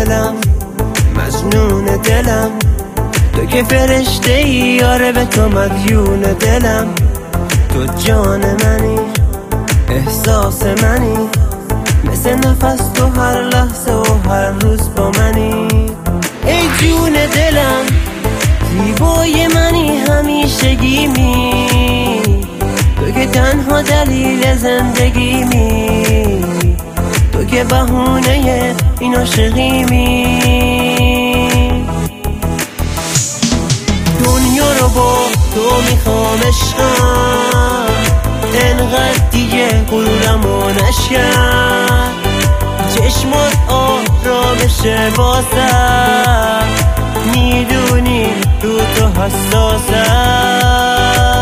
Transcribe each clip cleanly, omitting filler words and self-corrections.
دلم، مجنون دلم، تو که فرشته ای یاره به تو مدیون دلم. تو جان منی، احساس منی، مثل نفس تو هر لحظه و هر روز با منی. ای جون دلم، زیبای منی، همیشگیمی، تو که تنها دلیل زندگیمی، تو که بهونه این عاشقیمی. دنیا رو با تو میخوام عشقم، انقدر دیگه غرورمو نشکن، چشمات آرامشه واسم، میدونی رو تو حساسم.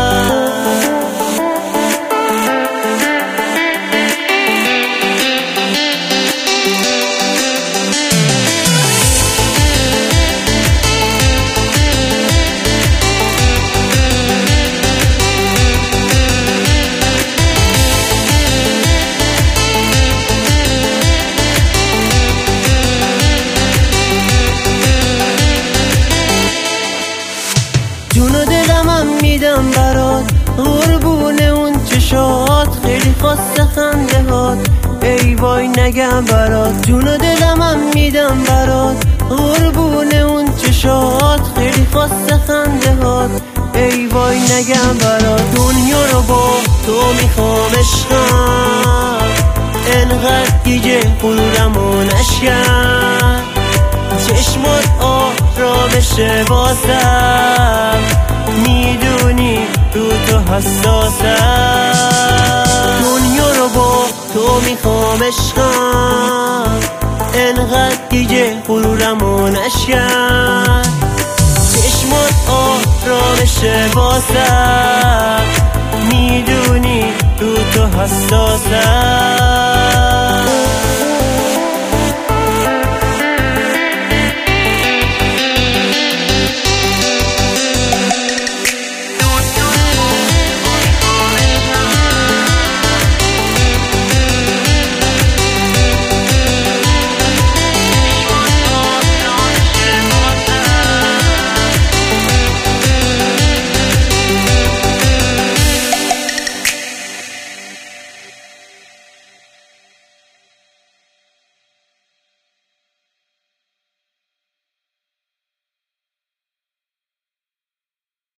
جون و دلمم میدم برات، قربون اون چشات، خیلی خواست خنده هات، ای وای نگم برات. جون و دلمم میدم برات، قربون اون چشات، خیلی خواست خنده هات، ای وای نگم برات. دنیا رو با تو میخوام عشقم، انقدر دیگه غرورمو نشکن، چشمات آرامشه واسم، میدونی رو تو حساسم. دنیا رو با تو میخوام عشقم، انقدر دیگه غرورمو نشکن، چشمات آرامشه واسم، میدونی رو تو حساسم.